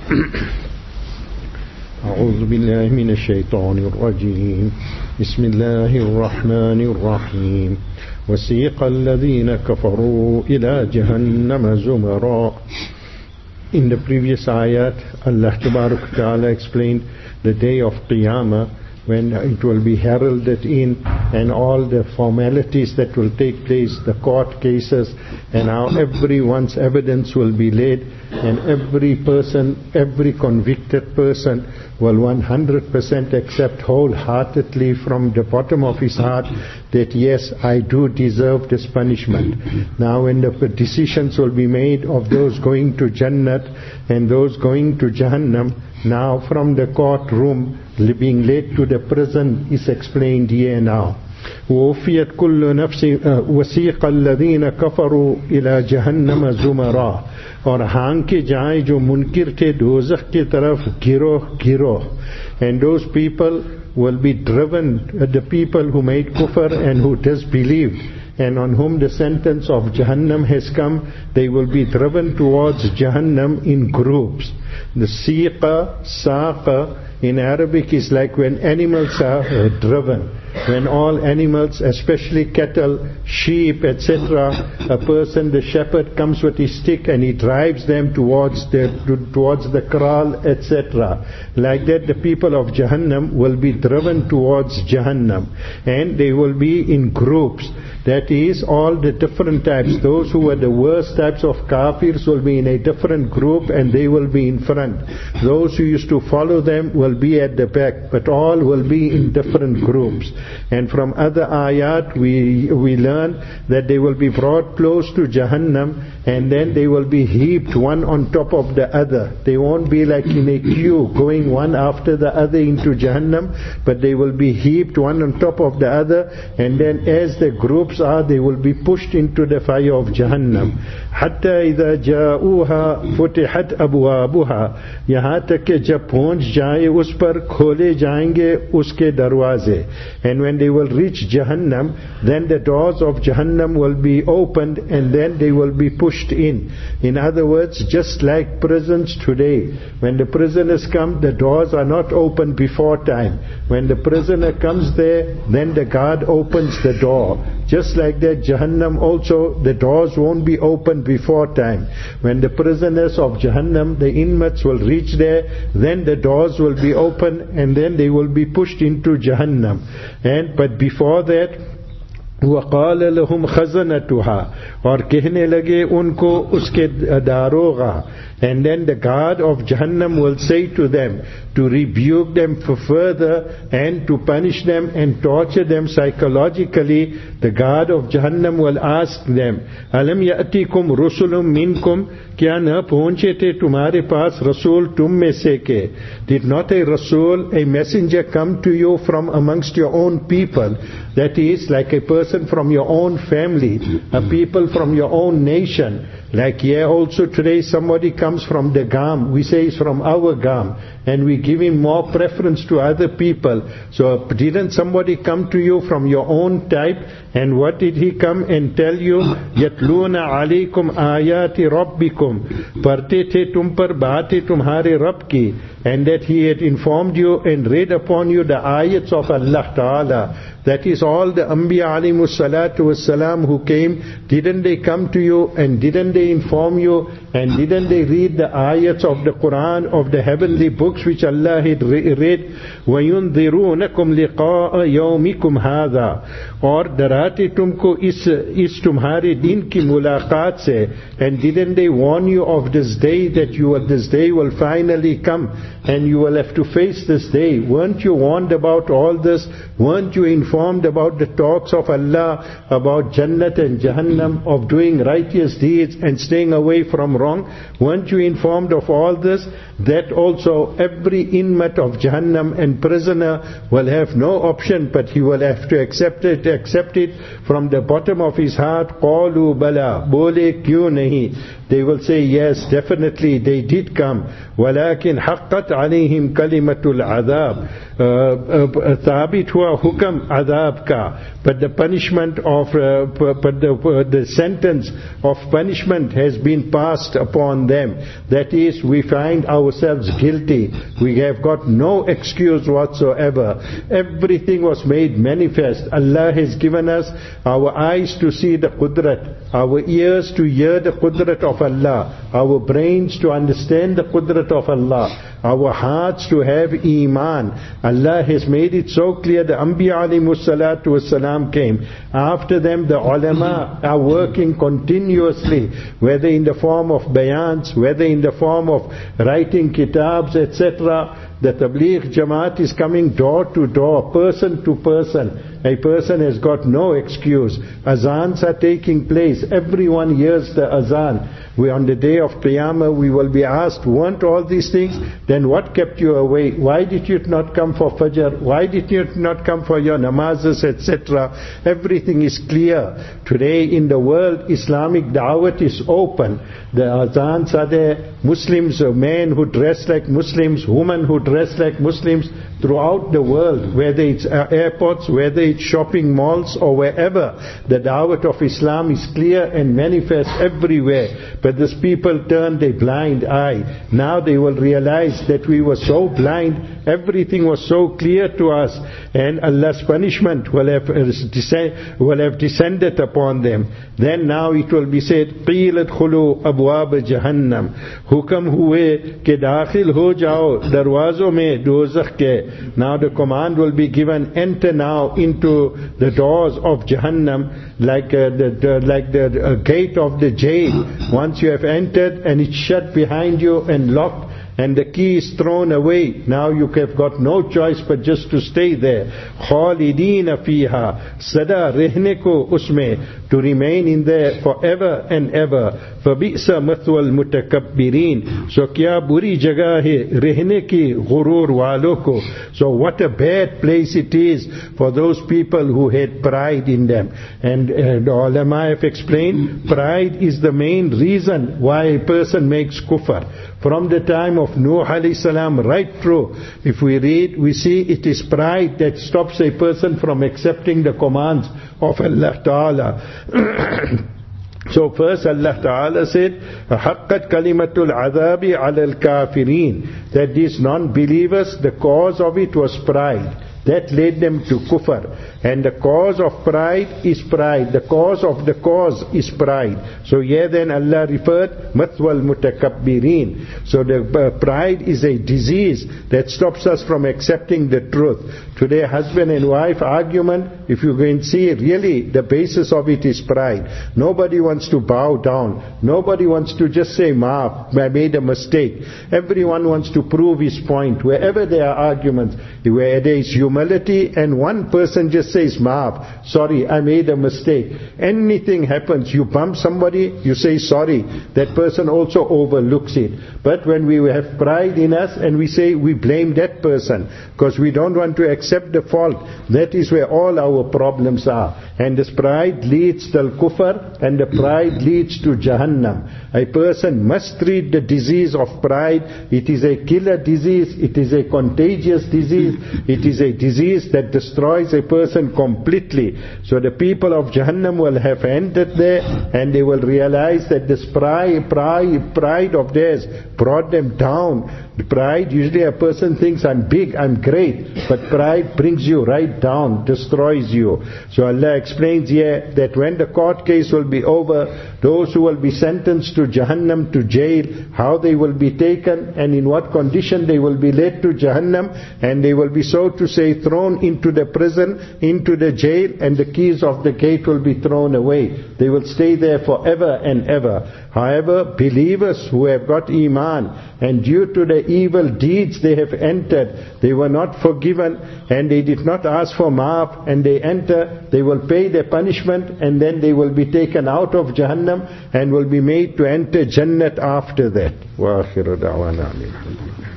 أعوذ بالله من الشيطان الرجيم بسم الله الرحمن الرحيم وسيق الذين كفروا إلى جهنم زمرا. In the previous ayat, Allah Tabarak Ta'ala explained the day of Qiyamah, when it will be heralded in and all the formalities that will take place, the court cases, and how everyone's evidence will be laid, and every person, every convicted person will 100% accept wholeheartedly from the bottom of his heart that yes, I do deserve this punishment. Now when the decisions will be made of those going to Jannat and those going to Jahannam, now from the courtroom being led to the prison is explained here now. وَوَفِّيَتْ كُلُّ نَفْسٍ وَسِيقَ الَّذِينَ كَفَرُوا إِلَى جَهَنَّمَ زُمَرًا. और हाँक के जाए जो मुनकिर थे दोज़ख की तरफ गिरोह गिरोह. And those people will be driven, the people who made kufr and who disbelieved and on whom the sentence of Jahannam has come, they will be driven towards Jahannam in groups. The siqa, saqa in Arabic is like when animals are driven. When all animals, especially cattle, sheep, etc., a person, the shepherd comes with his stick and he drives them towards the kraal, etc. Like that, the people of Jahannam will be driven towards Jahannam, and they will be in groups. That is, all the different types. Those who are the worst types of kafirs will be in a different group and they will be in front. Those who used to follow them will be at the back, but all will be in different groups. And from other ayat we learn that they will be brought close to Jahannam and then they will be heaped one on top of the other. They won't be like in a queue going one after the other into Jahannam, but they will be heaped one on top of the other, and then as the groups are, they will be pushed into the fire of Jahannam. Hatta idha ja'uha futihat abwabuha. Yahan tak ke jab pahunch jaye us par khole jayenge uske darwaze. And when they will reach Jahannam, then the doors of Jahannam will be opened and then they will be pushed in. In other words, just like prisons today, when the prisoners come, the doors are not opened before time. When the prisoner comes there, then the guard opens the door. Just like that, Jahannam also, the doors won't be opened before time. When the prisoners of Jahannam, the inmates will reach there, then the doors will be open and then they will be pushed into Jahannam. But before that, وَقَالَ لَهُمْ خَزَنَتُهَا, और कहने लगे उनको उसके दारोगा. And then the guard of Jahannam will say to them, to rebuke them for further and to punish them and torture them psychologically. The guard of Jahannam will ask them, أَلَمْ يَأْتِكُمْ رُسُلٌ مِّنْكُمْ, क्या न पहुंचे थे तुम्हारे पास रसूल तुम में से के? Did not a Rasul, a messenger, come to you from amongst your own people? That is, like a person from your own family, a people from your own nation. Like here also today somebody comes from the Gam, we say it's from our Gam, and we give him more preference to other people. So didn't somebody come to you from your own type? And what did he come and tell you? يَتْلُونَ عَلَيْكُمْ آيَاتِ رَبِّكُمْ, पढ़ते थे तुम पर बातें तुम्हारे रब की. And that he had informed you and read upon you the ayats of Allah Ta'ala. That is, all the Anbiya alayhimu salatu wassalam who came, didn't they come to you and didn't they inform you and didn't they read the ayats of the Quran, of the heavenly books which Allah had read? وَيُنذِرُونَكُمْ لِقَاءَ يَوْمِكُمْ هَذَا, और डराते तुमको इस तुम्हारे दिन की मुलाकात से. And didn't they warn you of this day, that this day will finally come and you will have to face this day? Weren't you warned about all this? Weren't you informed about the talks of Allah about Jannat and Jahannam, of doing righteous deeds and staying away from wrong? Weren't you informed of all this? That also every inmate of Jahannam and prisoner will have no option, but he will have to accept it from the bottom of his heart. قَالُوا بَلَا, bole kyun nahi? They will say, yes, definitely they did come. وَلَكِنْ حَقَّتْ عَلَيْهِمْ كَلِمَةُ الْعَذَابِ, ثابت हुआ हुक्म adab ka, but the punishment of, the sentence of punishment has been passed upon them. That is, we find ourselves guilty. We have got no excuse whatsoever. Everything was made manifest. Allah has given us our eyes to see the qudrat, our ears to hear the qudrat of Allah, our brains to understand the qudrat of Allah, our hearts to have iman. Allah has made it so clear. The Anbiya alayhimus salatu wassalam came. After them the ulama are working continuously, whether in the form of bayans, whether in the form of writing kitabs, etc. The Tabligh Jamaat is coming door to door, person to person. A person has got no excuse. Azans are taking place. Everyone hears the azan. On the day of Qiyamah we will be asked, weren't all these things? Then what kept you away? Why did you not come for Fajr? Why did you not come for your namazes, etc.? Everything is clear. Today in the world, Islamic da'wat is open. The azans are there. Muslims, men who dress like Muslims, women who dress like Muslims, throughout the world, whether it's airports, whether it's shopping malls or wherever, the da'wat of Islam is clear and manifest everywhere. But these people turned a blind eye. Now they will realize that we were so blind, everything was so clear to us, and Allah's punishment will have descended upon them. Then now it will be said, قِيلَتْ خُلُوا أَبْوَابَ جَهَنَّمْ हुक्म हुए कि दाखिल हो जाओ दरवाजों में दोज़ख के. Now the command will be given, enter now into the doors of Jahannam, like the gate of the jail. Once you have entered and it's shut behind you and locked, and the key is thrown away, now you have got no choice but just to stay there. خَالِدِينَ فِيهَا sada rehne ko usme, to remain in there forever and ever. فَبِئْسَ مَثْوَى الْمُتَكَبِّرِينَ, so kya buri jagah hai rehne ki ghurur walo ko. So what a bad place it is for those people who had pride in them. And the ulama have explained, pride is the main reason why a person makes kufr. From the time of Nuh alayhi salam right through, if we read, we see it is pride that stops a person from accepting the commands of Allah Ta'ala. So first Allah Ta'ala said, حَقَّتْ كَلِمَةُ الْعَذَابِ عَلَى الْكَافِرِينَ, that these non-believers, the cause of it was pride. That led them to kufr. And the cause of pride is pride. The cause of the cause is pride. So here then Allah referred, mathwal mutakabbirin. So the pride is a disease that stops us from accepting the truth. Today husband and wife argument, if you go and see, really the basis of it is pride. Nobody wants to bow down. Nobody wants to just say, maaf, I made a mistake. Everyone wants to prove his point. Wherever there are arguments, where there is humility and one person just says, maaf, sorry, I made a mistake. Anything happens, you bump somebody, you say sorry, that person also overlooks it. But when we have pride in us and we say we blame that person because we don't want to accept the fault, that is where all our problems are. And this pride leads to al-kufr, and the pride leads to Jahannam. A person must treat the disease of pride. It is a killer disease, it is a contagious disease, it is a disease that destroys a person completely. So the people of Jahannam will have entered there, and they will realize that this pride of theirs brought them down. Pride, usually a person thinks, I'm big, I'm great, but pride brings you right down, destroys you. So Allah explains here that when the court case will be over, those who will be sentenced to Jahannam, to jail, how they will be taken and in what condition they will be led to Jahannam, and they will be, so to say, thrown into the prison, into the jail, and the keys of the gate will be thrown away. They will stay there forever and ever. However, believers who have got Iman, and due to the evil deeds they have entered, they were not forgiven, and they did not ask for maaf, and they enter, they will pay their punishment, and then they will be taken out of Jahannam, and will be made to enter Jannat after that. Wa akhiru da'wana.